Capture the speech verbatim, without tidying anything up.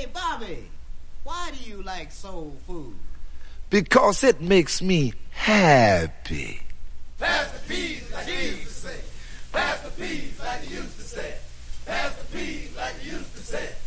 Hey, Bobby, why do you like soul food? Because it makes me happy. Pass the peas like you used to say. Pass the peas like you used to say. Pass the peas like you used to say.